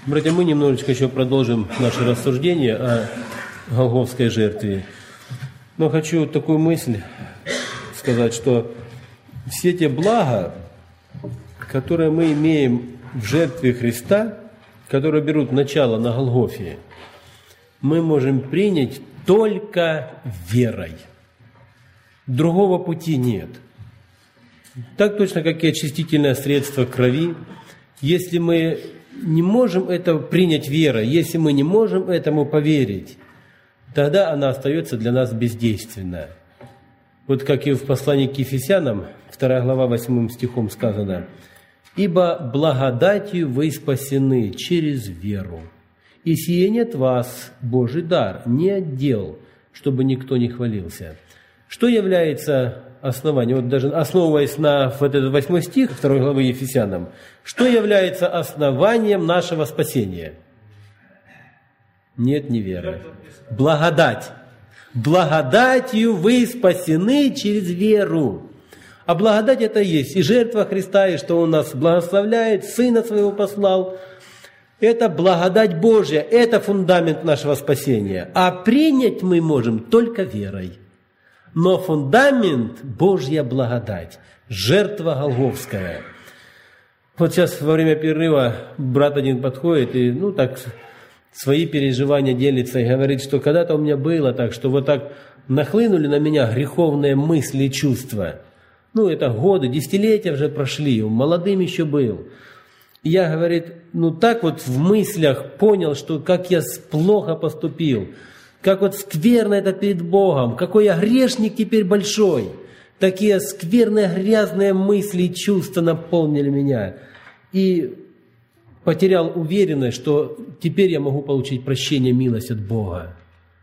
Братья, мы немножечко еще продолжим наше рассуждение о Голгофской жертве. Но хочу такую мысль сказать, что все те блага, которые мы имеем в жертве Христа, которые берут начало на Голгофе, мы можем принять только верой. Другого пути нет. Так точно, как и очистительное средство крови. Если мы не можем это принять верой, если мы не можем этому поверить, тогда она остается для нас бездейственна. Вот как и в послании к Ефесянам, 2 глава 8 стихом сказано: «Ибо благодатью вы спасены через веру, и сие не от вас, Божий дар, не от дел, чтобы никто не хвалился». Что является основанием? Вот даже основываясь на вот этот 8 стих 2 главы Ефесянам, что является основанием нашего спасения? Нет, не вера. Благодать. Благодатью вы спасены через веру. А благодать это есть и жертва Христа, и что Он нас благословляет, Сына Своего послал. Это благодать Божья, это фундамент нашего спасения. А принять мы можем только верой. Но фундамент – Божья благодать, жертва Голгофская. Вот сейчас во время перерыва брат один подходит и, так свои переживания делится и говорит, что когда-то у меня было так, что вот так нахлынули на меня греховные мысли и чувства. Это годы, десятилетия уже прошли, молодым еще был. И я, говорит, так вот в мыслях понял, что как я плохо поступил, как вот скверно это перед Богом, какой я грешник теперь большой. Такие скверные, грязные мысли и чувства наполнили меня. И потерял уверенность, что теперь я могу получить прощение, милость от Бога.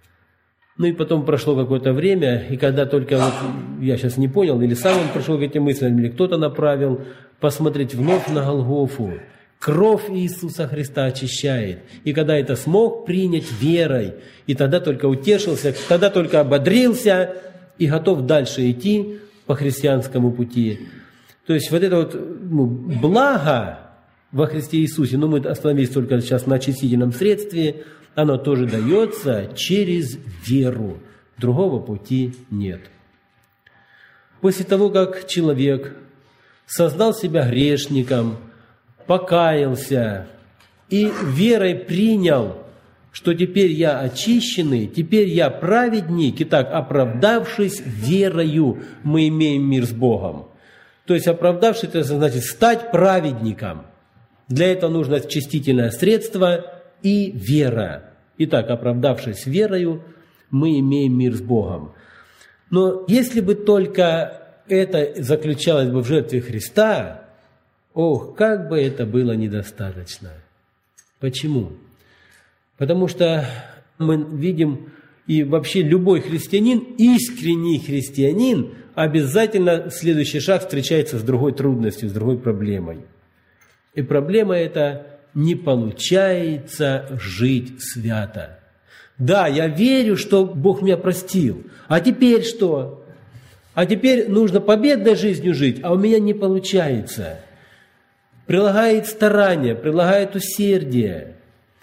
И потом прошло какое-то время, и когда только я сейчас не понял, или сам он пришел к этим мыслям, или кто-то направил, посмотреть вновь на Голгофу. Кровь Иисуса Христа очищает. И когда это смог принять верой, и тогда только утешился, тогда только ободрился и готов дальше идти по христианскому пути. То есть вот это вот благо во Христе Иисусе, мы остановились только сейчас на очистительном средстве, оно тоже дается через веру. Другого пути нет. После того, как человек сознал себя грешником, покаялся и верой принял, что теперь я очищенный, теперь я праведник, и так, оправдавшись верою, мы имеем мир с Богом. То есть оправдавшись, это значит стать праведником. Для этого нужно очистительное средство и вера. Итак, оправдавшись верою, мы имеем мир с Богом. Но если бы только это заключалось бы в жертве Христа, как бы это было недостаточно. Почему? Потому что мы видим, и вообще любой христианин, искренний христианин, обязательно следующий шаг встречается с другой трудностью, с другой проблемой. И проблема эта: не получается жить свято. Да, я верю, что Бог меня простил. А теперь что? А теперь нужно победной жизнью жить, а у меня не получается. Прилагает старания, прилагает усердие.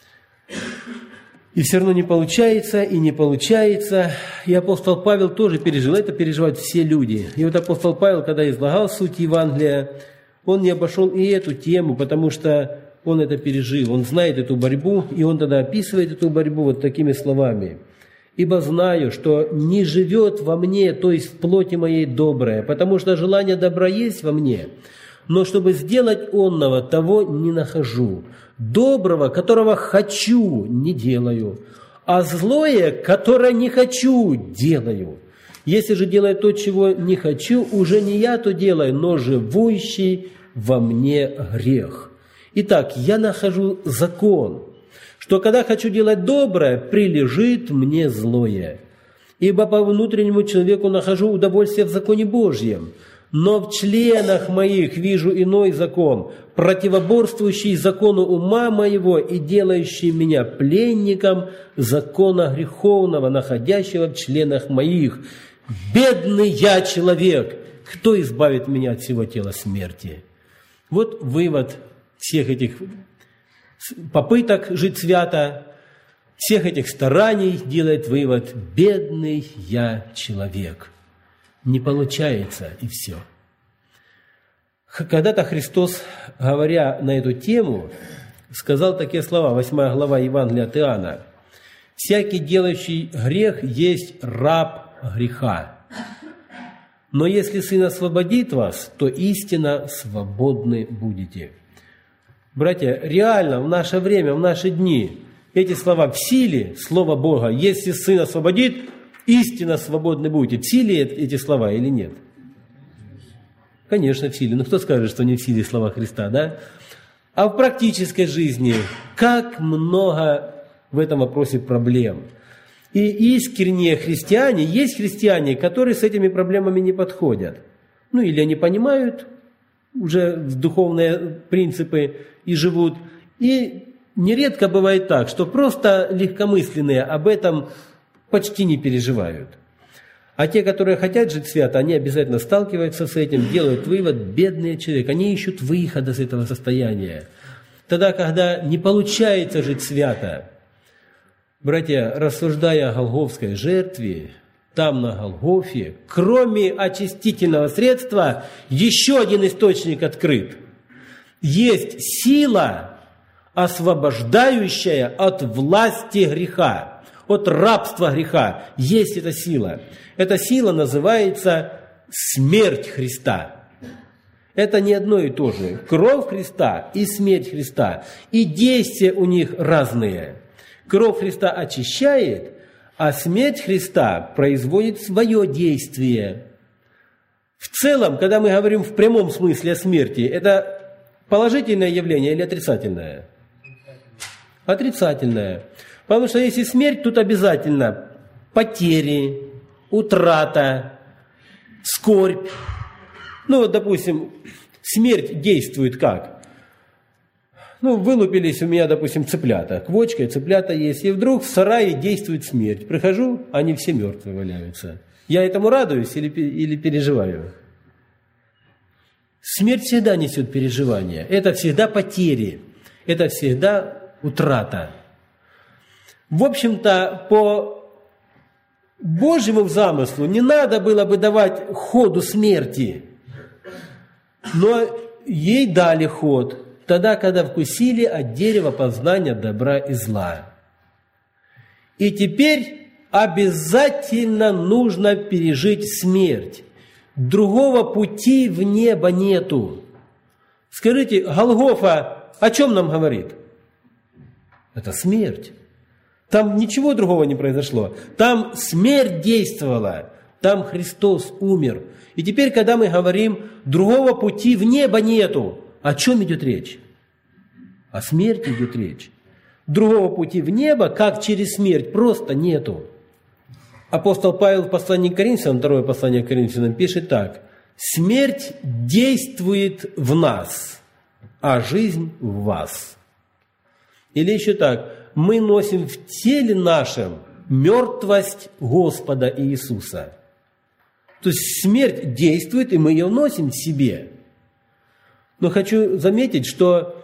И все равно не получается, и не получается. И апостол Павел тоже пережил. Это переживают все люди. И вот апостол Павел, когда излагал суть Евангелия, он не обошел и эту тему, потому что он это пережил. Он знает эту борьбу, и он тогда описывает эту борьбу вот такими словами. «Ибо знаю, что не живет во мне, то есть в плоти моей доброе, потому что желание добра есть во мне, но чтобы сделать онного, того не нахожу. Доброго, которого хочу, не делаю, а злое, которое не хочу, делаю. Если же делаю то, чего не хочу, уже не я то делаю, но живущий во мне грех. Итак, я нахожу закон, что когда хочу делать доброе, прилежит мне злое. Ибо по внутреннему человеку нахожу удовольствие в законе Божьем, но в членах моих вижу иной закон, противоборствующий закону ума моего и делающий меня пленником закона греховного, находящего в членах моих. Бедный я человек, кто избавит меня от всего тела смерти?» Вот вывод всех этих попыток жить свято, всех этих стараний делает вывод: бедный я человек. Не получается, и все. Когда-то Христос, говоря на эту тему, сказал такие слова, 8 глава Евангелия от Иоанна: «Всякий, делающий грех, есть раб греха. Но если Сын освободит вас, то истинно свободны будете». Братья, реально в наше время, в наши дни эти слова в силе, Слово Бога: «Если Сын освободит, истинно свободны будете». В силе эти слова или нет? Конечно, в силе. Но кто скажет, что не в силе слова Христа, да? А в практической жизни как много в этом вопросе проблем. И искренние христиане, есть христиане, которые с этими проблемами не подходят. Ну, или они понимают уже духовные принципы и живут. И нередко бывает так, что просто легкомысленные об этом почти не переживают. А те, которые хотят жить свято, они обязательно сталкиваются с этим, делают вывод: бедный человек. Они ищут выхода из этого состояния. Тогда, когда не получается жить свято, братья, рассуждая о голгофской жертве, там на Голгофе, кроме очистительного средства, еще один источник открыт. Есть сила, освобождающая от власти греха, от рабства греха. Есть эта сила. Эта сила называется смерть Христа. Это не одно и то же. Кровь Христа и смерть Христа. И действия у них разные. Кровь Христа очищает, а смерть Христа производит свое действие. В целом, когда мы говорим в прямом смысле о смерти, это положительное явление или отрицательное? Отрицательное. Потому что если смерть, тут обязательно потери, утрата, скорбь. Ну вот, допустим, смерть действует как? Ну, вылупились у меня, допустим, цыплята. Квочка и цыплята есть. И вдруг в сарае действует смерть. Прихожу, они все мертвые валяются. Я этому радуюсь или переживаю? Смерть всегда несет переживания. Это всегда потери. Это всегда утрата. В общем-то, по Божьему замыслу не надо было бы давать ходу смерти. Но ей дали ход тогда, когда вкусили от дерева познания добра и зла. И теперь обязательно нужно пережить смерть. Другого пути в небо нету. Скажите, Голгофа о чем нам говорит? Это смерть. Там ничего другого не произошло. Там смерть действовала. Там Христос умер. И теперь, когда мы говорим, другого пути в небо нету, о чем идет речь? О смерти идет речь. Другого пути в небо, как через смерть, просто нету. Апостол Павел в послании к Коринфянам, второе послание к Коринфянам, пишет так: «Смерть действует в нас, а жизнь в вас». Или еще так: «Мы носим в теле нашем мертвость Господа Иисуса». То есть смерть действует, и мы ее носим в себе. Но хочу заметить, что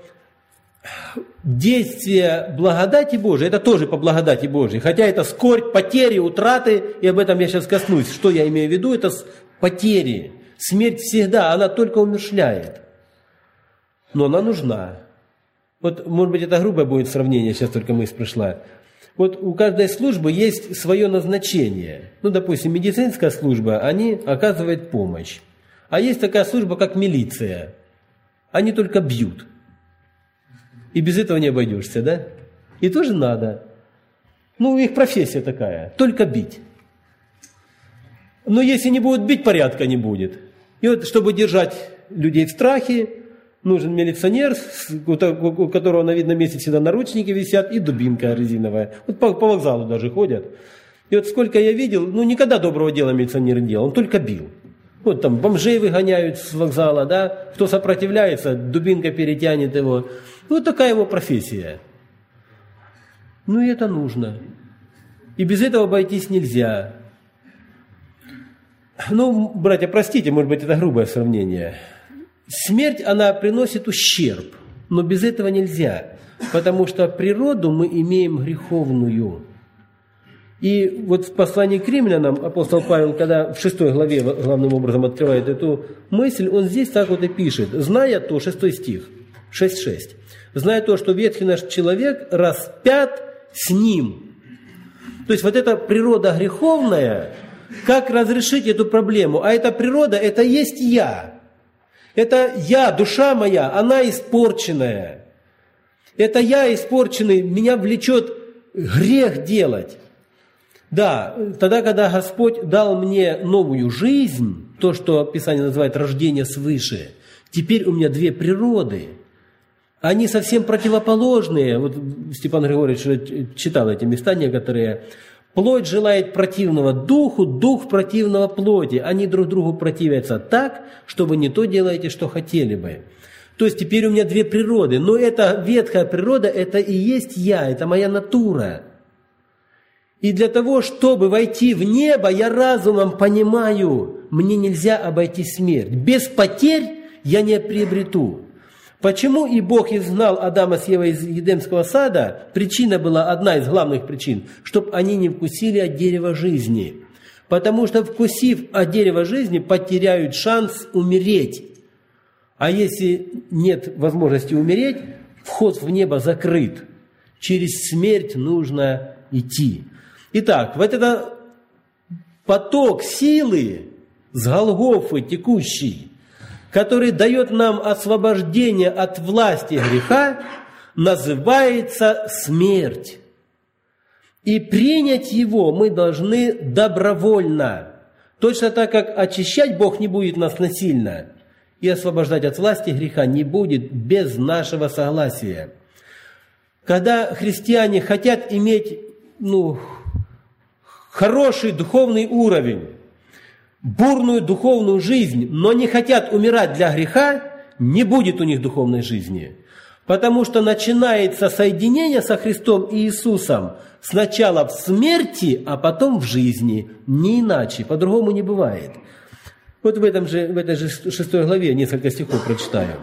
действие благодати Божией, это тоже по благодати Божией, хотя это скорбь, потери, утраты, и об этом я сейчас коснусь. Что я имею в виду? Это потери. Смерть всегда, она только умерщвляет. Но она нужна. Вот, может быть, это грубое будет сравнение, сейчас только мысль пришла. Вот у каждой службы есть свое назначение. Ну, допустим, медицинская служба, они оказывают помощь. А есть такая служба, как милиция. Они только бьют. И без этого не обойдешься, да? И тоже надо. Ну, их профессия такая, только бить. Но если не будут бить, порядка не будет. И вот, чтобы держать людей в страхе, нужен милиционер, у которого на видном месте всегда наручники висят, и дубинка резиновая. Вот по вокзалу даже ходят. И вот сколько я видел, никогда доброго дела милиционер не делал, он только бил. Вот там бомжей выгоняют с вокзала, да, кто сопротивляется, дубинка перетянет его. Вот такая его профессия. И это нужно. И без этого обойтись нельзя. Братья, простите, может быть, это грубое сравнение. Смерть, она приносит ущерб. Но без этого нельзя, потому что природу мы имеем греховную. И вот в послании к римлянам апостол Павел, когда в 6 главе главным образом открывает эту мысль, он здесь так вот и пишет, зная то, 6 стих, 6:6, зная то, что ветхий наш человек распят с ним. То есть вот эта природа греховная, как разрешить эту проблему? А эта природа, это есть я. Это я, душа моя, она испорченная. Это я испорченный, меня влечет грех делать. Да, тогда, когда Господь дал мне новую жизнь, то, что Писание называет рождение свыше, теперь у меня две природы. Они совсем противоположные. Вот Степан Григорьевич читал эти места некоторые. Плоть желает противного духу, дух противного плоти. Они друг другу противятся так, что вы не то делаете, что хотели бы. То есть теперь у меня две природы. Но эта ветхая природа, это и есть я, это моя натура. И для того, чтобы войти в небо, я разумом понимаю, мне нельзя обойти смерть. Без потерь я не приобрету. Почему и Бог изгнал Адама с Евой из Едемского сада? Причина была, одна из главных причин, чтобы они не вкусили от дерева жизни. Потому что, вкусив от дерева жизни, потеряют шанс умереть. А если нет возможности умереть, вход в небо закрыт. Через смерть нужно идти. Итак, вот этот поток силы с Голгофы текущий, который дает нам освобождение от власти греха, называется смерть. И принять его мы должны добровольно. Точно так, как очищать Бог не будет нас насильно, и освобождать от власти греха не будет без нашего согласия. Когда христиане хотят иметь, хороший духовный уровень, бурную духовную жизнь, но не хотят умирать для греха, не будет у них духовной жизни. Потому что начинается соединение со Христом и Иисусом сначала в смерти, а потом в жизни. Не иначе, по-другому не бывает. Вот в этой же 6 главе несколько стихов прочитаю.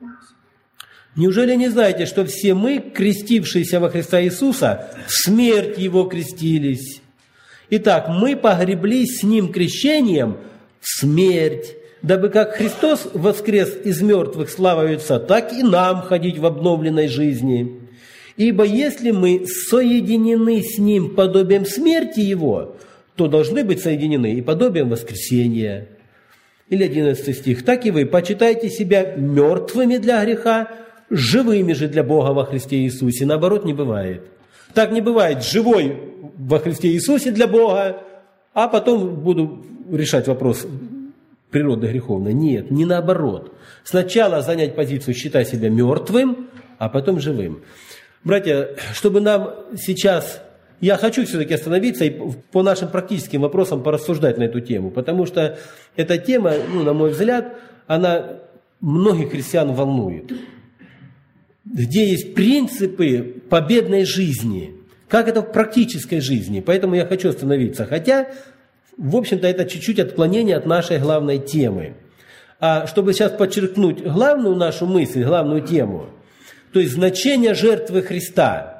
«Неужели не знаете, что все мы, крестившиеся во Христа Иисуса, в смерть Его крестились? Итак, мы погреблись с Ним крещением в смерть, дабы как Христос воскрес из мертвых славою Отца, так и нам ходить в обновленной жизни. Ибо если мы соединены с Ним подобием смерти Его, то должны быть соединены и подобием воскресения». Или 11 стих. «Так и вы почитайте себя мертвыми для греха, живыми же для Бога во Христе Иисусе». Наоборот, не бывает. Так не бывает. Живой во Христе Иисусе для Бога, а потом буду решать вопрос природы греховной. Нет, не наоборот. Сначала занять позицию «считай себя мертвым», а потом живым. Братья, чтобы нам сейчас... Я хочу все-таки остановиться и по нашим практическим вопросам порассуждать на эту тему, потому что эта тема, на мой взгляд, она многих христиан волнует. Где есть принципы победной жизни, как это в практической жизни. Поэтому я хочу остановиться. Хотя, в общем-то, это чуть-чуть отклонение от нашей главной темы. А чтобы сейчас подчеркнуть главную нашу мысль, главную тему, то есть значение жертвы Христа.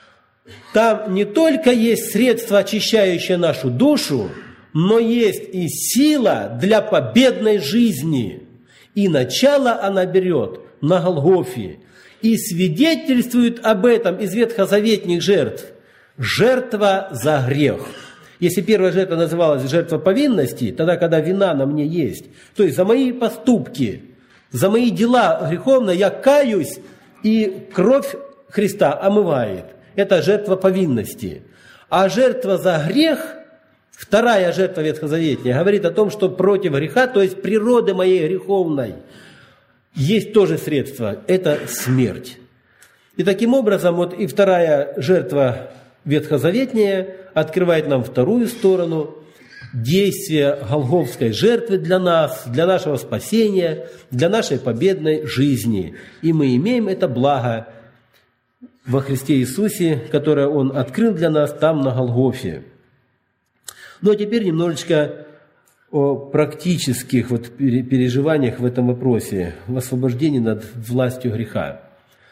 Там не только есть средство, очищающее нашу душу, но есть и сила для победной жизни. И начало она берет на Голгофе. И свидетельствует об этом из ветхозаветных жертв. Жертва за грех. Если первая жертва называлась жертва повинности, тогда, когда вина на мне есть, то есть за мои поступки, за мои дела греховные, я каюсь, и кровь Христа омывает. Это жертва повинности. А жертва за грех, вторая жертва ветхозаветная, говорит о том, что против греха, то есть природы моей греховной, есть тоже средство, это смерть. И таким образом, вот и вторая жертва ветхозаветная открывает нам вторую сторону действия голгофской жертвы для нас, для нашего спасения, для нашей победной жизни. И мы имеем это благо во Христе Иисусе, которое Он открыл для нас там, на Голгофе. Ну, а теперь немножечко о практических переживаниях в этом вопросе, в освобождении над властью греха.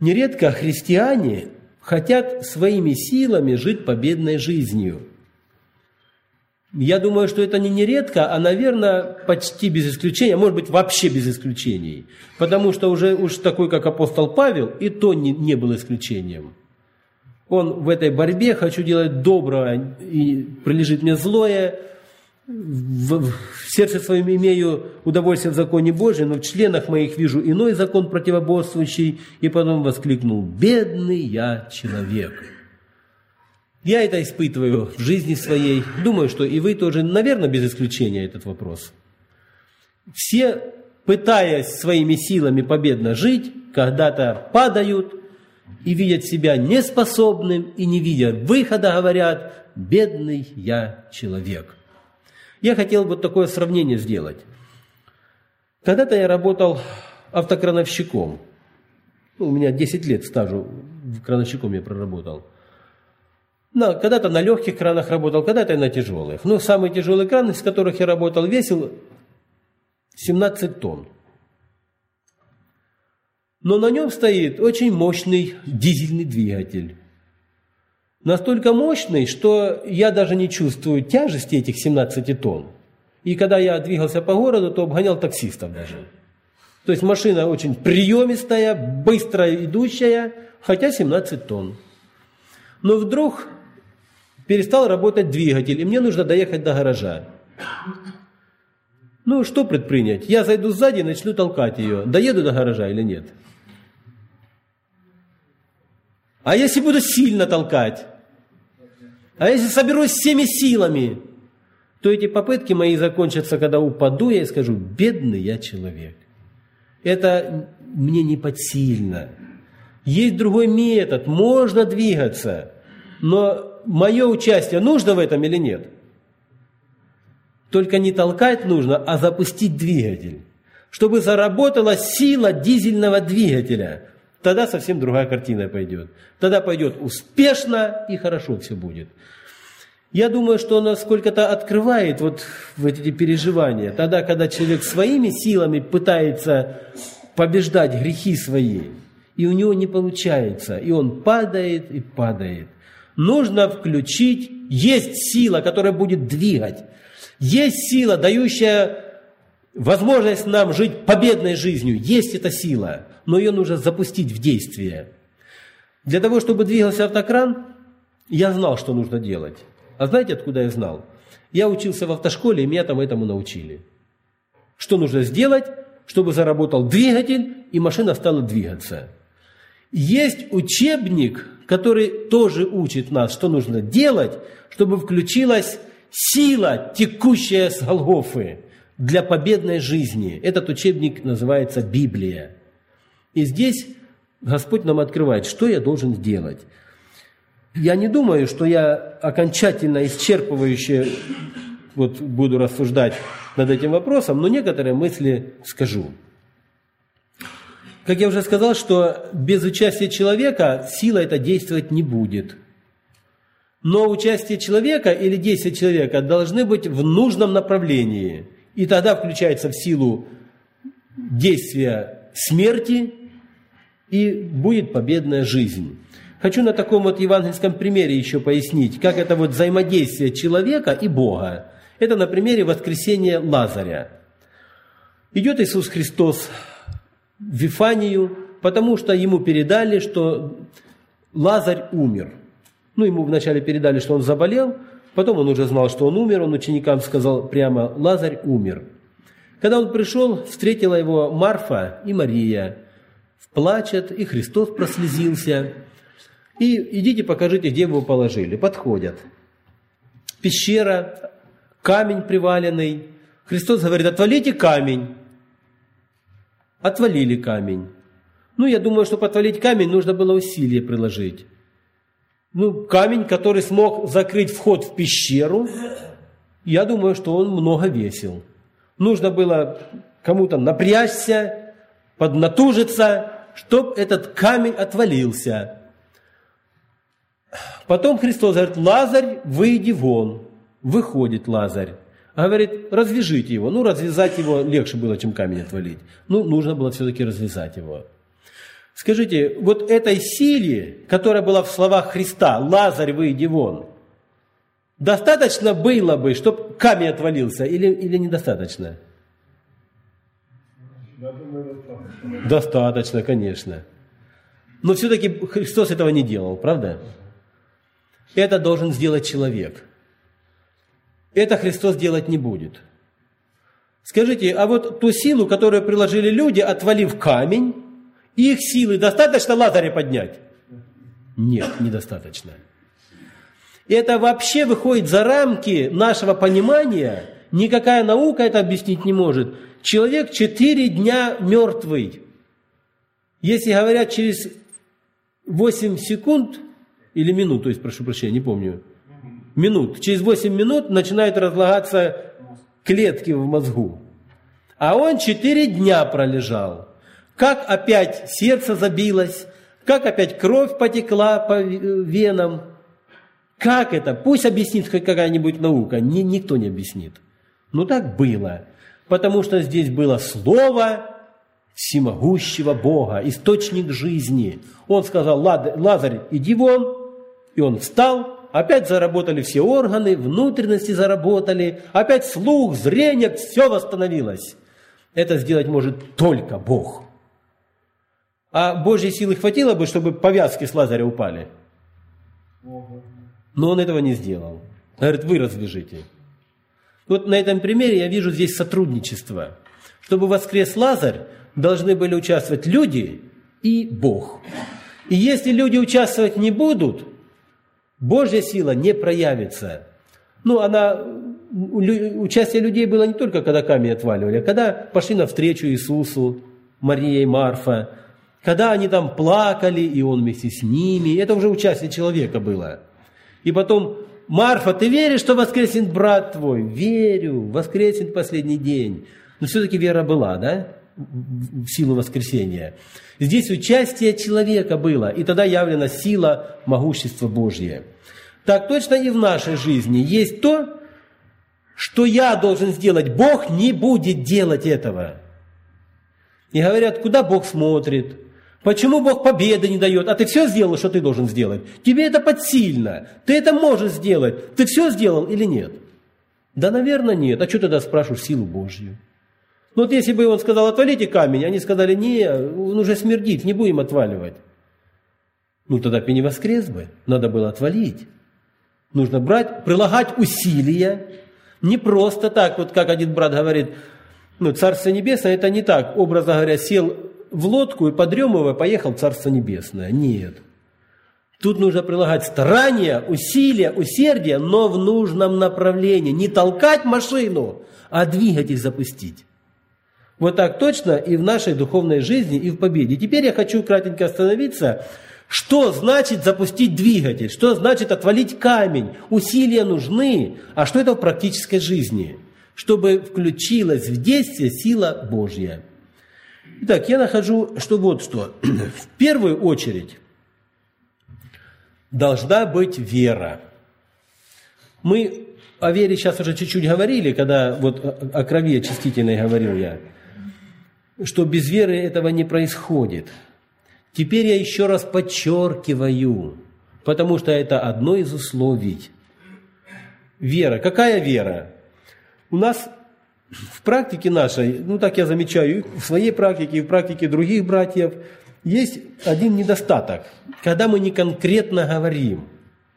Нередко христиане хотят своими силами жить победной жизнью. Я думаю, что это не нередко, а, наверное, почти без исключения, может быть, вообще без исключений. Потому что уж такой, как апостол Павел, и то не был исключением. Он в этой борьбе «хочу делать доброе, и прилежит мне злое», в сердце своем имею удовольствие в законе Божьем, но в членах моих вижу иной закон противоборствующий, и потом воскликнул: «Бедный я человек». Я это испытываю в жизни своей. Думаю, что и вы тоже, наверное, без исключения этот вопрос. Все, пытаясь своими силами победно жить, когда-то падают и видят себя неспособным, и не видя выхода, говорят: «Бедный я человек». Я хотел вот такое сравнение сделать. Когда-то я работал автокрановщиком. У меня 10 лет стажу крановщиком я проработал. Когда-то на легких кранах работал, когда-то на тяжелых. Но самый тяжелый кран, из которых я работал, весил 17 тонн. Но на нем стоит очень мощный дизельный двигатель. Настолько мощный, что я даже не чувствую тяжести этих 17 тонн. И когда я двигался по городу, то обгонял таксистов даже. То есть машина очень приемистая, быстро идущая, хотя 17 тонн. Но вдруг перестал работать двигатель, и мне нужно доехать до гаража. Что предпринять? Я зайду сзади и начну толкать ее. Доеду до гаража или нет? А если буду сильно толкать? А если соберусь всеми силами, то эти попытки мои закончатся, когда упаду я и скажу: «Бедный я человек». Это мне не подсильно. Есть другой метод, можно двигаться, но мое участие нужно в этом или нет? Только не толкать нужно, а запустить двигатель, чтобы заработала сила дизельного двигателя. Тогда совсем другая картина пойдет. Тогда пойдет успешно и хорошо все будет. Я думаю, что она сколько-то открывает вот в эти переживания. Тогда, когда человек своими силами пытается побеждать грехи свои, и у него не получается, и он падает и падает. Нужно включить, есть сила, которая будет двигать. Есть сила, дающая возможность нам жить победной жизнью. Есть эта сила, но ее нужно запустить в действие. Для того, чтобы двигался автокран, я знал, что нужно делать. А знаете, откуда я знал? Я учился в автошколе, и меня там этому научили. Что нужно сделать, чтобы заработал двигатель, и машина стала двигаться. Есть учебник, который тоже учит нас, что нужно делать, чтобы включилась сила, текущая с Голгофы, для победной жизни. Этот учебник называется Библия. И здесь Господь нам открывает, что я должен сделать. Я не думаю, что я окончательно исчерпывающе буду рассуждать над этим вопросом, но некоторые мысли скажу. Как я уже сказал, что без участия человека сила эта действовать не будет. Но участие человека или действия человека должны быть в нужном направлении. И тогда включается в силу действия смерти, и будет победная жизнь. Хочу на таком вот евангельском примере еще пояснить, как это вот взаимодействие человека и Бога. Это на примере воскресения Лазаря. Идет Иисус Христос в Вифанию, потому что ему передали, что Лазарь умер. Ему вначале передали, что он заболел, потом он уже знал, что он умер, он ученикам сказал прямо: Лазарь умер. Когда он пришел, встретила его Марфа и Мария. Плачут, и Христос прослезился. И идите, покажите, где его положили. Подходят. Пещера, камень приваленный. Христос говорит: отвалите камень. Отвалили камень. Я думаю, чтобы отвалить камень, нужно было усилие приложить. Камень, который смог закрыть вход в пещеру, я думаю, что он много весил. Нужно было кому-то напрячься, поднатужиться, чтобы этот камень отвалился. Потом Христос говорит: Лазарь, выйди вон. Выходит Лазарь. Говорит: развяжите его. Развязать его легче было, чем камень отвалить. Нужно было все-таки развязать его. Скажите, вот этой силе, которая была в словах Христа, «Лазарь, выйди вон», достаточно было бы, чтобы камень отвалился, или недостаточно? Я думаю, достаточно. Достаточно, конечно. Но все-таки Христос этого не делал, правда? Это должен сделать человек. Это Христос делать не будет. Скажите, а вот ту силу, которую приложили люди, отвалив камень, их силы достаточно Лазаря поднять? Нет, недостаточно. Это вообще выходит за рамки нашего понимания. Никакая наука это объяснить не может. Человек 4 дня мертвый. Если говорят через 8 секунд или минут, то есть, прошу прощения, не помню, минут. Через 8 минут начинают разлагаться клетки в мозгу. А он 4 дня пролежал. Как опять сердце забилось, как опять кровь потекла по венам. Как это? Пусть объяснит хоть какая-нибудь наука. Никто не объяснит. Но так было. Потому что здесь было слово всемогущего Бога, источник жизни. Он сказал: Лазарь, иди вон. И он встал. Опять заработали все органы, внутренности заработали. Опять слух, зрение, все восстановилось. Это сделать может только Бог. А Божьей силы хватило бы, чтобы повязки с Лазаря упали? Но он этого не сделал. Говорит: вы развяжите. Вот на этом примере я вижу здесь сотрудничество. Чтобы воскрес Лазарь, должны были участвовать люди и Бог. И если люди участвовать не будут, Божья сила не проявится. Участие людей было не только, когда камень отваливали, а когда пошли навстречу Иисусу, Мария и Марфа, когда они там плакали, и Он вместе с ними. Это уже участие человека было. И потом: Марфа, ты веришь, что воскреснет брат твой? Верю, воскреснет последний день. Но все-таки вера была, да? В силу воскресения. Здесь участие человека было, и тогда явлена сила, могущество Божье. Так точно и в нашей жизни есть то, что я должен сделать. Бог не будет делать этого. И говорят: куда Бог смотрит? Почему Бог победы не дает? А ты все сделал, что ты должен сделать? Тебе это подсильно. Ты это можешь сделать. Ты все сделал или нет? Да, наверное, нет. А что тогда спрашиваешь силу Божью? Ну вот если бы он сказал: отвалите камень, они сказали: не, он уже смердит, не будем отваливать. Ну тогда бы не воскрес бы. Надо было отвалить. Нужно брать, прилагать усилия. Не просто так, вот как один брат говорит: Царство Небесное это не так. Образно говоря, сел в лодку и, подремывая, поехал в Царство Небесное. Нет. Тут нужно прилагать старания, усилия, усердие, но в нужном направлении. Не толкать машину, а двигатель запустить. Вот так точно и в нашей духовной жизни, и в победе. Теперь я хочу кратенько остановиться. Что значит запустить двигатель? Что значит отвалить камень? Усилия нужны. А что это в практической жизни? Чтобы включилась в действие сила Божья. Итак, я нахожу, что вот что. В первую очередь должна быть вера. Мы о вере сейчас уже чуть-чуть говорили, когда вот о крови очистительной говорил я, что без веры этого не происходит. Теперь я еще раз подчеркиваю, потому что это одно из условий. Вера. Какая вера? У нас в практике нашей, так я замечаю, и в своей практике, и в практике других братьев, есть один недостаток, когда мы не конкретно говорим.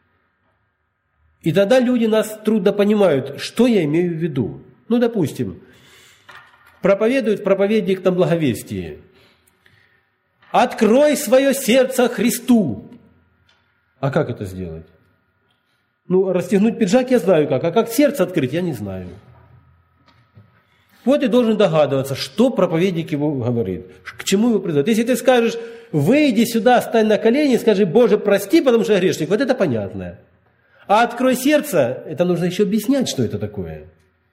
И тогда люди нас трудно понимают, что я имею в виду. Допустим, проповедует проповедник на благовестии: «Открой свое сердце Христу». А как это сделать? Расстегнуть пиджак я знаю как, а как сердце открыть, я не знаю. Вот и должен догадываться, что проповедник его говорит, к чему его призывает. Если ты скажешь: выйди сюда, стань на колени, скажи: Боже, прости, потому что я грешник, вот это понятно. А открой сердце, это нужно еще объяснять, что это такое.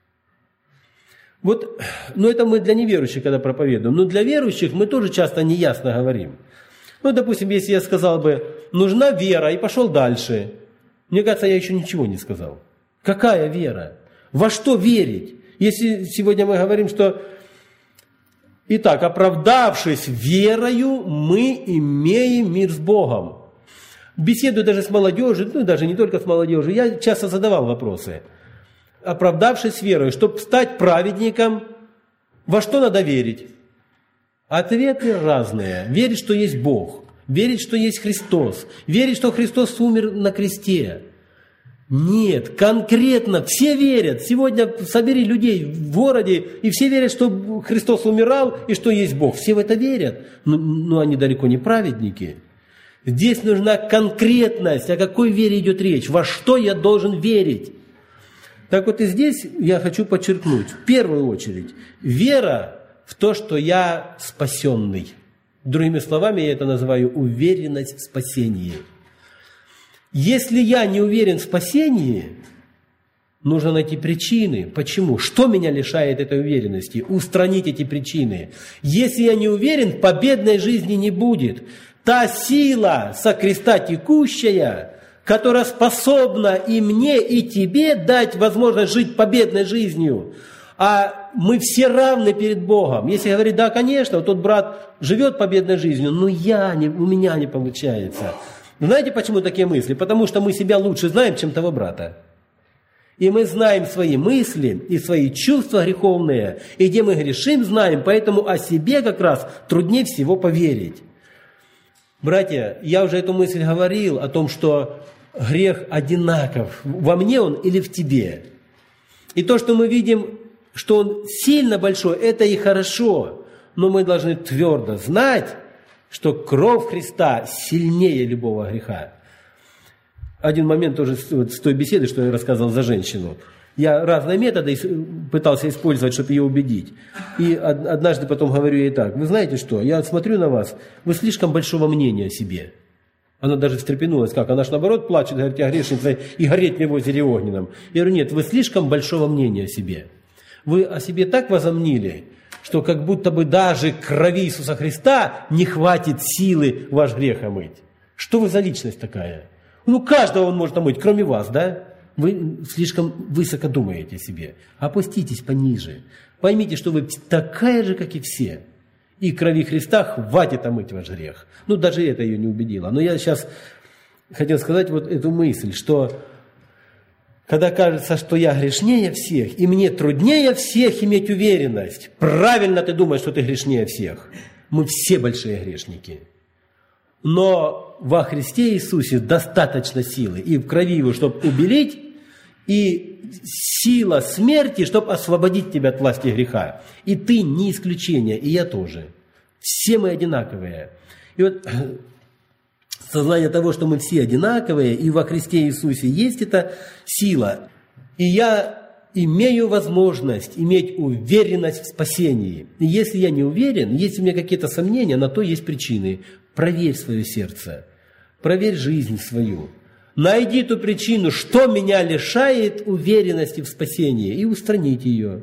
Это мы для неверующих, когда проповедуем. Но для верующих мы тоже часто неясно говорим. Допустим, если я сказал бы: нужна вера, и пошел дальше. Мне кажется, я еще ничего не сказал. Какая вера? Во что верить? Если сегодня мы говорим, что Итак, оправдавшись верою, мы имеем мир с Богом. Беседую даже с молодежью, ну даже не только с молодежью, я часто задавал вопросы. Оправдавшись верою, чтобы стать праведником, во что надо верить? Ответы разные. Верить, что есть Бог, верить, что есть Христос, верить, что Христос умер на кресте. Нет, конкретно все верят. Сегодня собери людей в городе, и все верят, что Христос умирал и что есть Бог. Все в это верят, но они далеко не праведники. Здесь нужна конкретность, о какой вере идет речь, во что я должен верить. Так вот и здесь я хочу подчеркнуть, в первую очередь, вера в то, что я спасенный. Другими словами, я это называю уверенность в спасении. Если я не уверен в спасении, нужно найти причины. Почему? Что меня лишает этой уверенности? Устранить эти причины. Если я не уверен, победной жизни не будет. Та сила со креста текущая, которая способна и мне, и тебе дать возможность жить победной жизнью. А мы все равны перед Богом. Если говорить, да, конечно, вот тот брат живет победной жизнью, но у меня не получается. Знаете, почему такие мысли? Потому что мы себя лучше знаем, чем того брата. И мы знаем свои мысли и свои чувства греховные, и где мы грешим, знаем, поэтому о себе как раз труднее всего поверить. Братья, я уже эту мысль говорил о том, что грех одинаков, во мне он или в тебе. И то, что мы видим, что он сильно большой, это и хорошо, но мы должны твердо знать, что кровь Христа сильнее любого греха. Один момент тоже с той беседы, что я рассказывал за женщину. Я разные методы пытался использовать, чтобы ее убедить. И однажды потом говорю ей так: вы знаете что, я смотрю на вас, вы слишком большого мнения о себе. Она даже встрепенулась, как? Она ж наоборот плачет, говорит, я грешница, и гореть мне в озере огненном. Я говорю, нет, вы слишком большого мнения о себе. Вы о себе так возомнили, что как будто бы даже крови Иисуса Христа не хватит силы ваш грех омыть. Что вы за личность такая? Ну, каждого он может омыть, кроме вас, да? Вы слишком высоко думаете о себе. Опуститесь пониже. Поймите, что вы такая же, как и все. И крови Христа хватит омыть ваш грех. Ну, даже это ее не убедило. Но я сейчас хотел сказать вот эту мысль, что когда кажется, что я грешнее всех, и мне труднее всех иметь уверенность, правильно ты думаешь, что ты грешнее всех. Мы все большие грешники. Но во Христе Иисусе достаточно силы и в крови Его, чтобы убелить, и сила смерти, чтобы освободить тебя от власти греха. И ты не исключение, и я тоже. Все мы одинаковые. И вот сознание того, что мы все одинаковые, и во Христе Иисусе есть эта сила. И я имею возможность иметь уверенность в спасении. И если я не уверен, если у меня какие-то сомнения, на то есть причины. Проверь свое сердце, проверь жизнь свою. Найди ту причину, что меня лишает уверенности в спасении, и устраните ее.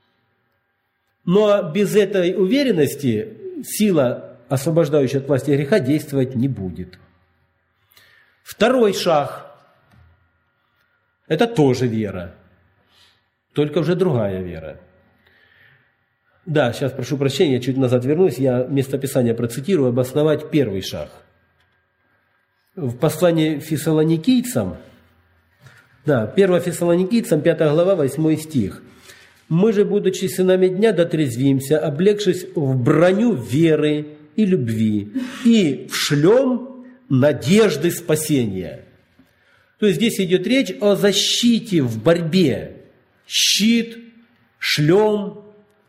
Но без этой уверенности сила, освобождающая от власти греха, действовать не будет. Второй шаг – это тоже вера, только уже другая вера. Да, сейчас прошу прощения, я чуть назад вернусь, я местописание процитирую, обосновать первый шаг. В послании Фессалоникийцам, 1 Фессалоникийцам, 5 глава, 8 стих. «Мы же, будучи сынами дня, дотрезвимся, облегшись в броню веры и любви, и в шлем надежды спасения». То есть здесь идет речь о защите в борьбе. Щит, шлем.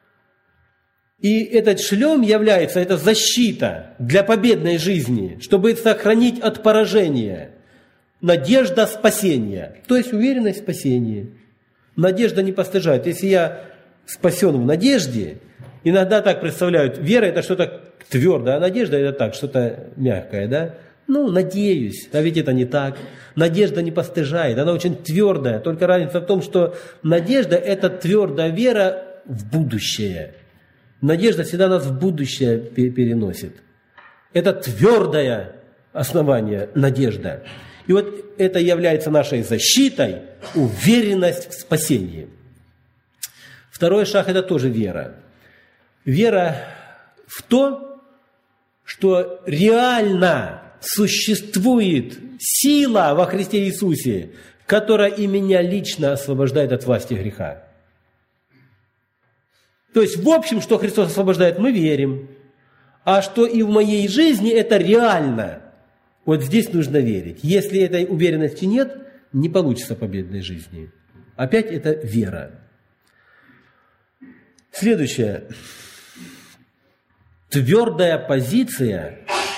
И этот шлем является, это защита для победной жизни, чтобы сохранить от поражения. Надежда спасения, то есть уверенность в спасении. Надежда не постыжает. Если я спасен в надежде, иногда так представляют, вера это что-то твердое, а надежда это так, что-то мягкое, да? Ну, надеюсь, а ведь это не так. Надежда не постыжает, она очень твердая. Только разница в том, что надежда это твердая вера в будущее. Надежда всегда нас в будущее переносит. Это твердое основание, надежда. И вот это является нашей защитой, уверенность в спасении. Второй шаг – это тоже вера. Вера в то, что реально существует сила во Христе Иисусе, которая и меня лично освобождает от власти греха. То есть, в общем, что Христос освобождает, мы верим. А что и в моей жизни это реально, вот здесь нужно верить. Если этой уверенности нет, не получится победной жизни. Опять это вера. Следующее. Твердая позиция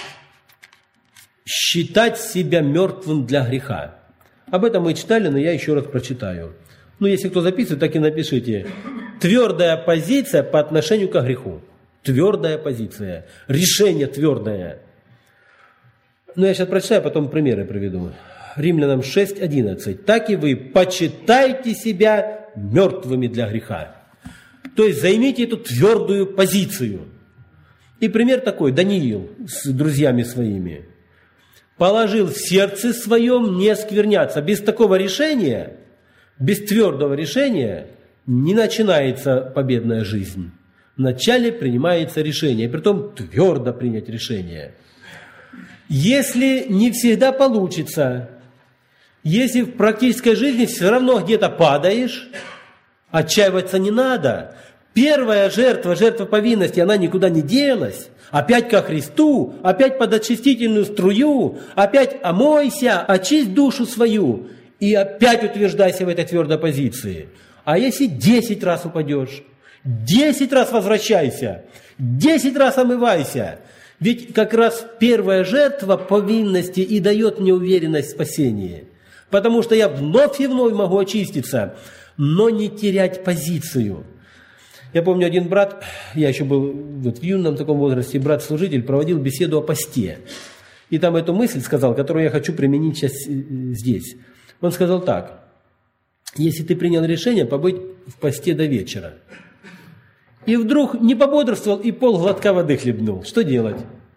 – считать себя мертвым для греха. Об этом мы читали, но я еще раз прочитаю. Ну, если кто записывает, так и напишите. Твердая позиция по отношению к греху. Твердая позиция. Решение твердое. Ну, я сейчас прочитаю, потом примеры приведу. Римлянам 6:11. Так и вы почитайте себя мертвыми для греха. То есть займите эту твердую позицию. И пример такой. Даниил с друзьями своими положил в сердце своем не скверняться. Без такого решения, без твердого решения не начинается победная жизнь. Вначале принимается решение, и притом твердо принять решение. Если не всегда получится, если в практической жизни все равно где-то падаешь, отчаиваться не надо. Первая жертва, жертва повинности, она никуда не делась. Опять ко Христу, опять под очистительную струю, опять омойся, очисть душу свою и опять утверждайся в этой твердой позиции. А если 10 раз упадешь, 10 раз возвращайся, 10 раз омывайся. Ведь как раз первая жертва повинности и дает мне уверенность в спасении. Потому что я вновь и вновь могу очиститься, но не терять позицию. Я помню, один брат, я еще был вот в юном таком возрасте, брат-служитель проводил беседу о посте. И там эту мысль сказал, которую я хочу применить сейчас здесь. Он сказал так: если ты принял решение побыть в посте до вечера, и вдруг не пободрствовал и полглотка воды хлебнул, что делать?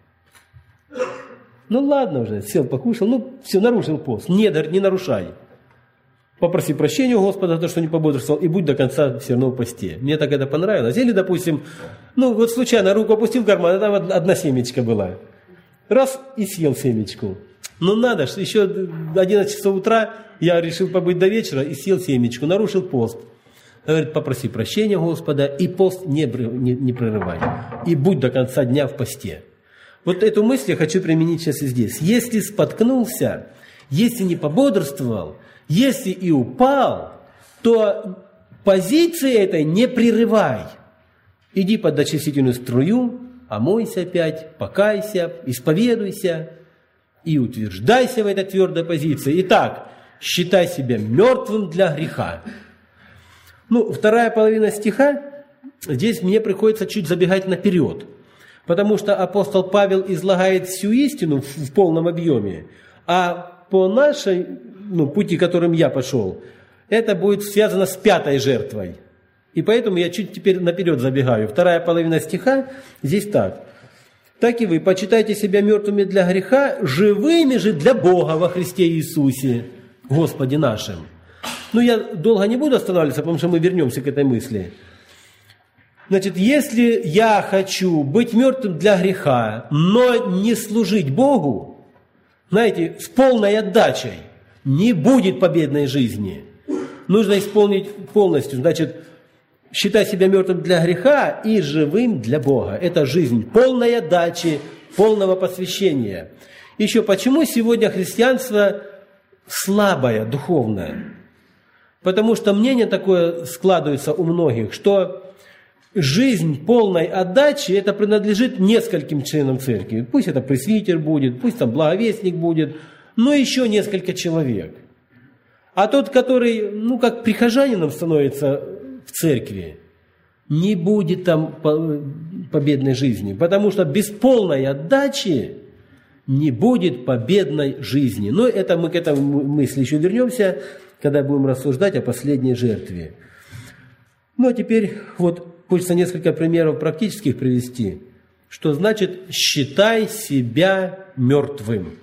Ну ладно уже, сел, покушал, ну все, нарушил пост. Нет, не нарушай. Попроси прощения у Господа за то, что не пободрствовал, и будь до конца все равно в посте. Мне так это понравилось. Или, допустим, ну вот случайно руку опустил в карман, а там одна семечка была. Раз и съел семечку. Ну надо ж, еще 11 часов утра я решил побыть до вечера и съел семечку, нарушил пост. Говорит, попроси прощения Господа и пост не прерывай. И будь до конца дня в посте. Вот эту мысль я хочу применить сейчас и здесь. Если споткнулся, если не пободрствовал, если и упал, то позиции этой не прерывай. Иди под очистительную струю, омойся опять, покайся, исповедуйся и утверждайся в этой твердой позиции. Итак, считай себя мертвым для греха. Ну, вторая половина стиха, здесь мне приходится чуть забегать наперед, потому что апостол Павел излагает всю истину в полном объеме, а по нашей пути, которым я пошел, это будет связано с 5-й жертвой. И поэтому я чуть теперь наперед забегаю. Вторая половина стиха здесь так. Так и вы почитайте себя мертвыми для греха, живыми же для Бога во Христе Иисусе, Господе нашим. Ну, я долго не буду останавливаться, потому что мы вернемся к этой мысли. Значит, если я хочу быть мертвым для греха, но не служить Богу, знаете, с полной отдачей, не будет победной жизни. Нужно исполнить полностью. Значит, считай себя мертвым для греха и живым для Бога. Это жизнь полной отдачи, полного посвящения. Еще почему сегодня христианство слабое, духовное? Потому что мнение такое складывается у многих, что жизнь полной отдачи, это принадлежит нескольким членам церкви. Пусть это пресвитер будет, пусть там благовестник будет, но еще несколько человек. А тот, который, как прихожанином становится в церкви, не будет там победной жизни. Потому что без полной отдачи не будет победной жизни. Но это мы к этой мысли еще вернемся, когда будем рассуждать о последней жертве. Ну, а теперь хочется несколько примеров практических привести. Что значит «считай себя мертвым».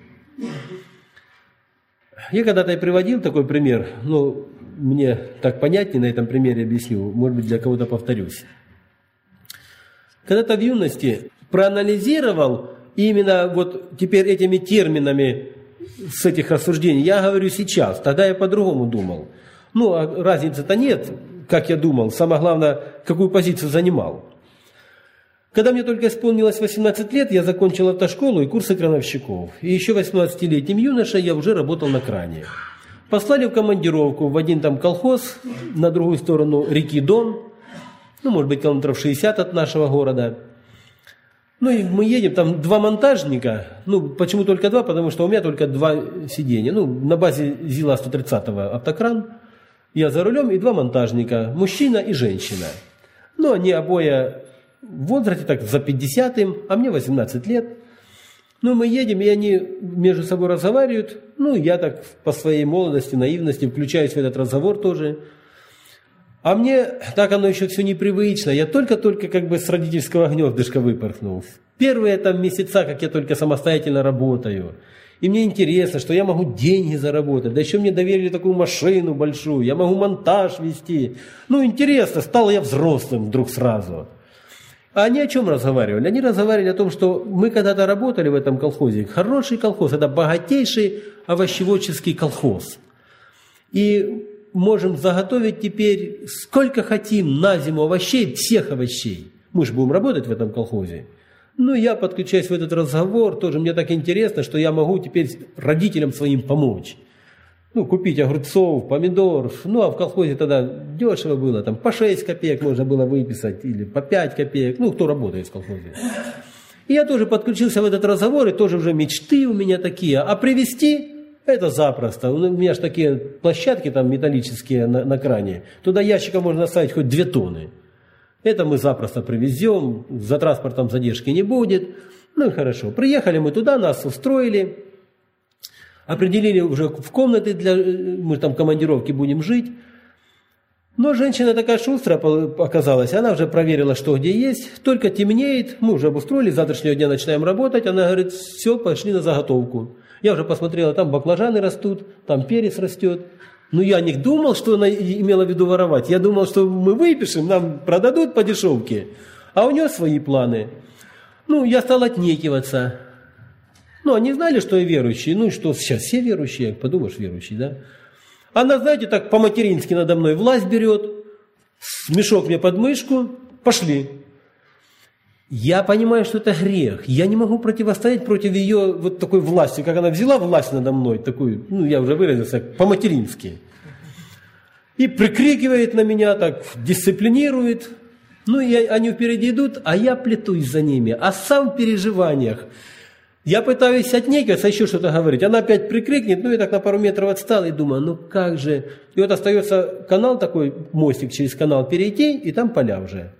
Я когда-то и приводил такой пример, мне так понятнее на этом примере объясню, может быть, для кого-то повторюсь. Когда-то в юности проанализировал именно вот теперь этими терминами с этих рассуждений, я говорю сейчас, тогда я по-другому думал. Ну, а разницы-то нет, как я думал, самое главное, какую позицию занимал. Когда мне только исполнилось 18 лет, я закончил автошколу и курсы крановщиков. И еще 18-летним юношей я уже работал на кране. Послали в командировку в один там колхоз, на другую сторону реки Дон, ну, может быть, километров 60 от нашего города. Ну, и мы едем, там 2 монтажника, ну, почему только 2, потому что у меня только 2 сиденья. Ну, на базе ЗИЛа-130 автокран, я за рулем и 2 монтажника, мужчина и женщина. Ну, они обои в возрасте, так, за 50 им, а мне 18 лет. Ну, мы едем, и они между собой разговаривают. Ну, я так по своей молодости, наивности включаюсь в этот разговор тоже. А мне так оно еще все непривычно. Я только-только как бы с родительского гнездышка выпорхнул. Первые там месяца, как я только самостоятельно работаю. И мне интересно, что я могу деньги заработать. Да еще мне доверили такую машину большую. Я могу монтаж вести. Ну, интересно, стал я взрослым вдруг сразу. А они о чем разговаривали? Они разговаривали о том, что мы когда-то работали в этом колхозе. Хороший колхоз, это богатейший овощеводческий колхоз. И можем заготовить теперь сколько хотим на зиму овощей, всех овощей. Мы же будем работать в этом колхозе. Ну, я подключаюсь в этот разговор, тоже мне так интересно, что я могу теперь родителям своим помочь. Ну, купить огурцов, помидор. Ну, а в колхозе тогда дешево было, там по 6 копеек можно было выписать, или по 5 копеек, ну, кто работает в колхозе. И я тоже подключился в этот разговор, и тоже уже мечты у меня такие. А привезти это запросто. У меня же такие площадки там металлические на кране. Туда ящика можно ставить хоть 2 тонны. Это мы запросто привезем, за транспортом задержки не будет. Ну, хорошо. Приехали мы туда, нас устроили. Определили уже в комнаты, мы там в командировке будем жить. Но женщина такая шустрая оказалась, она уже проверила, что где есть. Только темнеет, мы уже обустроились, с завтрашнего дня начинаем работать. Она говорит, все, пошли на заготовку. Я уже посмотрела, там баклажаны растут, там перец растет. Но я не думал, что она имела в виду воровать. Я думал, что мы выпишем, нам продадут по дешевке. А у нее свои планы. Ну, я стал отнекиваться. Ну, они знали, что я верующий. Ну, и что сейчас все верующие, подумаешь, верующий, да? Она, знаете, так по-матерински надо мной власть берет, мешок мне под мышку, пошли. Я понимаю, что это грех. Я не могу противостоять против ее вот такой власти, как она взяла власть надо мной, такую, ну, я уже выразился, по-матерински. И прикрикивает на меня, так дисциплинирует. Ну, и они впереди идут, а я плетусь за ними, а сам в переживаниях. Я пытаюсь отнекиваться, еще что-то говорить. Она опять прикрикнет, ну, я так на пару метров отстал и думаю, ну, как же. И вот остается канал такой, мостик через канал перейти, и там поля уже.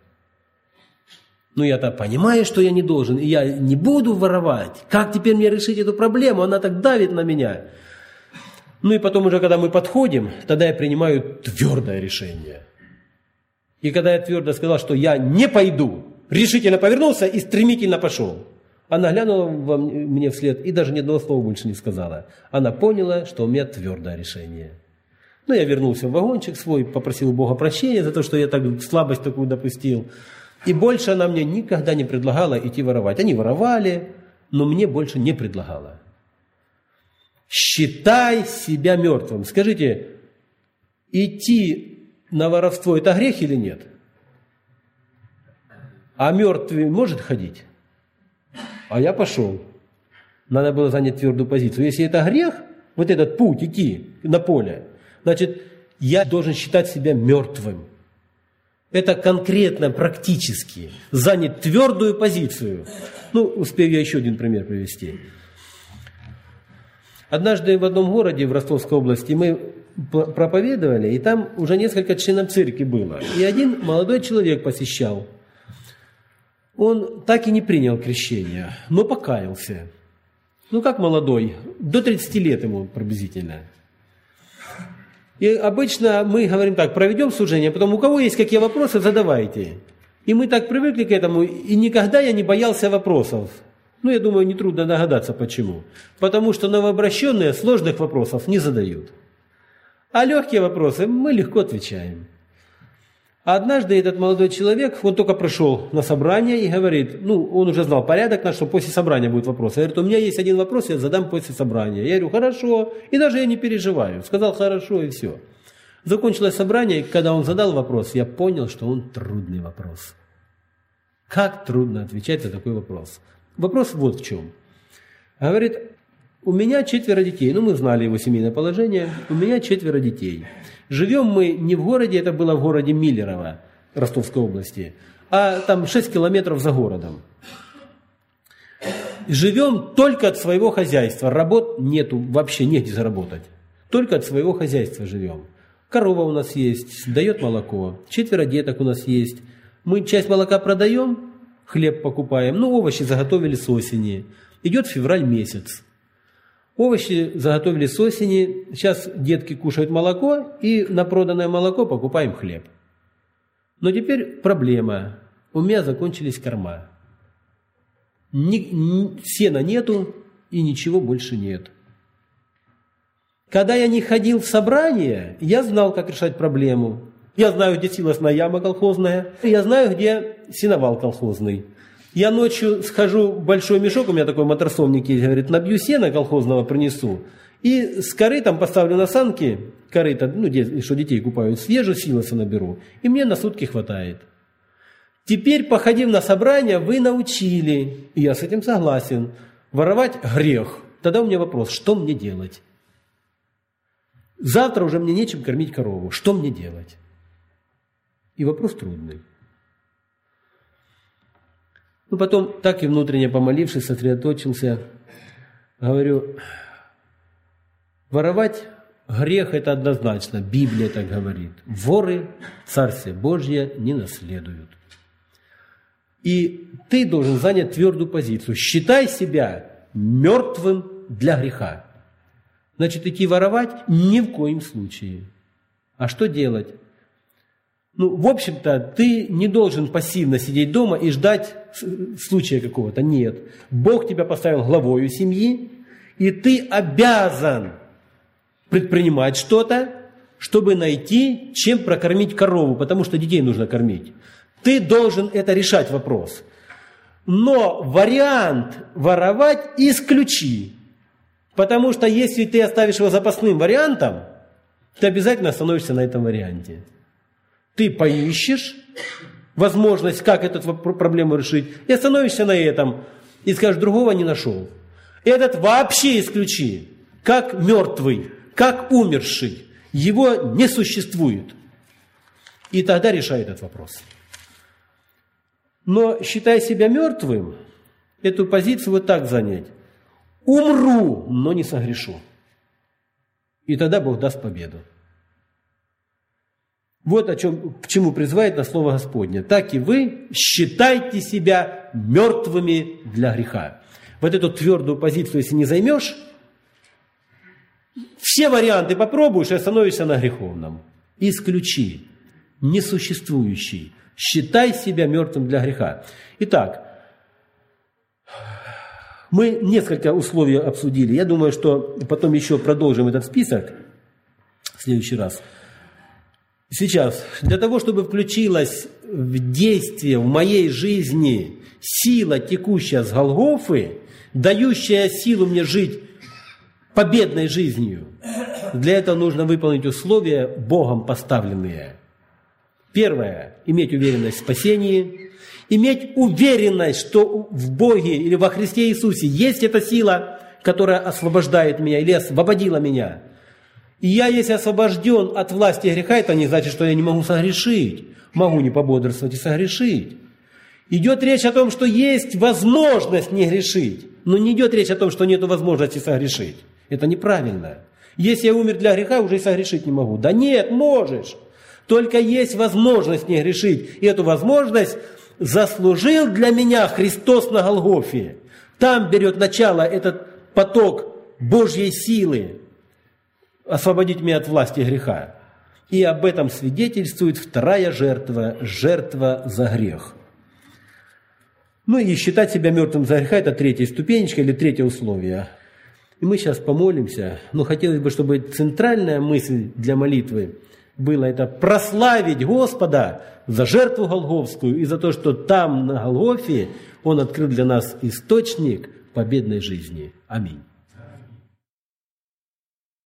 Ну, я так понимаю, что я не должен, и я не буду воровать. Как теперь мне решить эту проблему? Она так давит на меня. Ну, и потом уже, когда мы подходим, тогда я принимаю твердое решение. И когда я твердо сказал, что я не пойду, решительно повернулся и стремительно пошел. Она глянула мне вслед и даже ни одного слова больше не сказала. Она поняла, что у меня твердое решение. Ну, я вернулся в вагончик свой, попросил у Бога прощения за то, что я так слабость такую допустил. И больше она мне никогда не предлагала идти воровать. Они воровали, но мне больше не предлагала. Считай себя мертвым. Скажите, идти на воровство – это грех или нет? А мертвый может ходить? А я пошел. Надо было занять твердую позицию. Если это грех, вот этот путь идти на поле, значит, я должен считать себя мертвым. Это конкретно, практически, занять твердую позицию. Ну, успею я еще один пример привести. Однажды в одном городе, в Ростовской области, мы проповедовали, и там уже несколько членов церкви было. И один молодой человек посещал. Он так и не принял крещение, но покаялся. Ну, как молодой, до 30 лет ему приблизительно. И обычно мы говорим так, проведем служение, потом у кого есть какие вопросы, задавайте. И мы так привыкли к этому, и никогда я не боялся вопросов. Ну, я думаю, нетрудно догадаться, почему. Потому что новообращенные сложных вопросов не задают. А легкие вопросы мы легко отвечаем. А однажды этот молодой человек, он только пришел на собрание и говорит, он уже знал порядок наш, что после собрания будет вопрос. Я говорю, у меня есть один вопрос, я задам после собрания. Я говорю, хорошо, и даже я не переживаю. Сказал, хорошо, и все. Закончилось собрание, и когда он задал вопрос, я понял, что он трудный вопрос. Как трудно отвечать на такой вопрос. Вопрос вот в чем. Говорит, у меня 4 детей. Мы знали его семейное положение. У меня 4 детей. Живем мы не в городе, это было в городе Миллерово, Ростовской области, а там 6 километров за городом. Живем только от своего хозяйства. Работ нету, вообще негде заработать. Только от своего хозяйства живем. Корова у нас есть, дает молоко. 4 деток у нас есть. Мы часть молока продаем, хлеб покупаем. Овощи заготовили с осени. Идет февраль месяц. Овощи заготовили с осени. Сейчас детки кушают молоко, и на проданное молоко покупаем хлеб. Но теперь проблема. У меня закончились корма. Сена нету, и ничего больше нет. Когда я не ходил в собрание, я знал, как решать проблему. Я знаю, где силосная яма колхозная. Я знаю, где сеновал колхозный. Я ночью схожу, большой мешок, у меня такой моторсовник есть, говорит, набью сена колхозного, принесу. И с корытом поставлю на санки, корыто, что детей купают, свежую силоса наберу. И мне на сутки хватает. Теперь, походив на собрание, вы научили, и я с этим согласен, воровать грех. Тогда у меня вопрос, что мне делать? Завтра уже мне нечем кормить корову. Что мне делать? И вопрос трудный. Потом, так и внутренне помолившись, сосредоточился, говорю, воровать грех – это однозначно, Библия так говорит. Воры Царствие Божье не наследуют. И ты должен занять твердую позицию. Считай себя мертвым для греха. Значит, идти воровать ни в коем случае. А что делать? В общем-то, ты не должен пассивно сидеть дома и ждать случая какого-то. Нет. Бог тебя поставил главою семьи, и ты обязан предпринимать что-то, чтобы найти, чем прокормить корову, потому что детей нужно кормить. Ты должен это решать вопрос. Но вариант воровать исключи. Потому что если ты оставишь его запасным вариантом, ты обязательно остановишься на этом варианте. Ты поищешь возможность, как эту проблему решить, и остановишься на этом, и скажешь, другого не нашел. Этот вообще исключи, как мертвый, как умерший. Его не существует. И тогда решай этот вопрос. Но считай себя мертвым, эту позицию вот так занять. Умру, но не согрешу. И тогда Бог даст победу. Вот к чему призывает нас Слово Господне. Так и вы считайте себя мертвыми для греха. Вот эту твердую позицию, если не займешь, все варианты попробуешь и остановишься на греховном. Исключи несуществующий. Считай себя мертвым для греха. Итак, мы несколько условий обсудили. Я думаю, что потом еще продолжим этот список в следующий раз. Сейчас, для того, чтобы включилась в действие в моей жизни сила, текущая с Голгофы, дающая силу мне жить победной жизнью, для этого нужно выполнить условия, Богом поставленные. Первое – иметь уверенность в спасении, иметь уверенность, что в Боге или во Христе Иисусе есть эта сила, которая освобождает меня или освободила меня. И я, если освобожден от власти греха, это не значит, что я не могу согрешить. Могу не пободрствовать и согрешить. Идет речь о том, что есть возможность не грешить, но не идет речь о том, что нет возможности согрешить. Это неправильно. Если я умер для греха, уже и согрешить не могу. Да нет, можешь. Только есть возможность не грешить. И эту возможность заслужил для меня Христос на Голгофе. Там берет начало этот поток Божьей силы освободить меня от власти греха. И об этом свидетельствует вторая жертва, жертва за грех. И считать себя мертвым за греха – это третья ступенечка или третье условие. И мы сейчас помолимся, но хотелось бы, чтобы центральная мысль для молитвы было это прославить Господа за жертву Голгофскую и за то, что там, на Голгофе, Он открыл для нас источник победной жизни. Аминь.